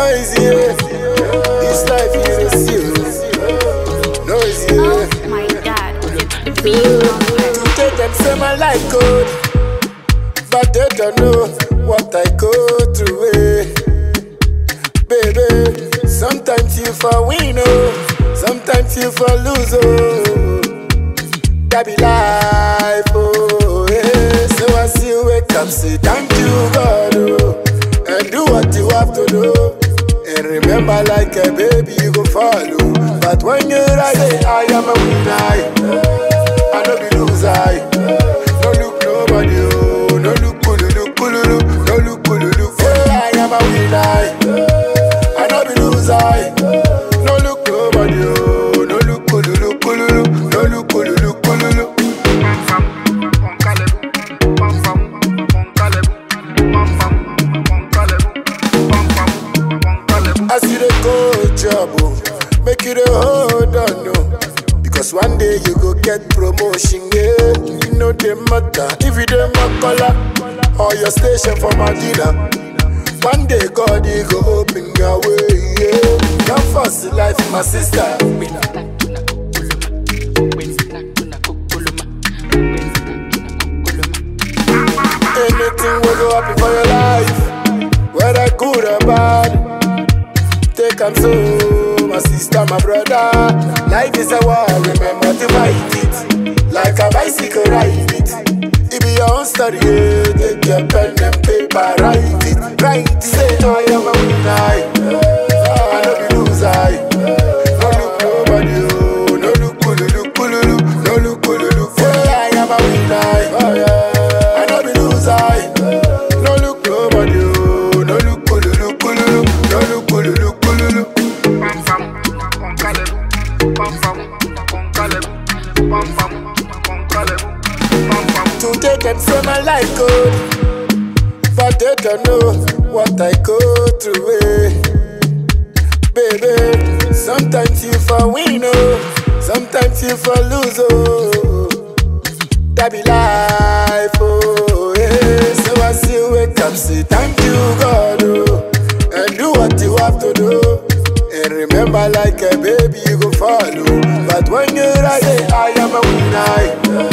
easy. This life is serious. No easy. Oh my God, it's the beat. Today them say my life good, but they don't know what I go through. Baby, sometimes you for win, oh, sometimes you for lose, oh. That be life, oh, yeah. So as you wake up, say thank you, God, oh, and do what you have to do. And remember, like a baby, you go follow. But when you're right, say, I am a winner, I no be loser. No look nobody, oh, no look kululu, kululu, no look kululu. Say, I am a winner, I no be loser. No look nobody, oh, no look kululu, kululu, no look kululu, kululu. As you dey go job, oh, make you dey hold on, no. Because one day you go get promotion, yeah. You know the matter if you dey color or your station for my dealer. One day God he go open your way, yeah. Come first life, my sister. Anything will go happen for your life, whether good or bad. Take 'em so, my sister, my brother. Life is a war, remember to fight it. Like a bicycle, ride it. It be your own story, yeah. Take your pen and paper, write it. Write it, say I am a winner, I no be loser. No look nobody, oh, no look kululu, kululu, no look kululu. Say I am a winner, I no be loser. No look nobody, oh, no look kululu, kululu, no look kululu, kululu. Today them say my life good, but they don't know what I go through. Baby, sometimes you for win, oh, sometimes you for lose, oh. That be life, oh, yeah. So as you wake up, say thank you, God, oh, and do what you have to do. And remember, like a baby, you go follow. But when you're right, say I am a winner,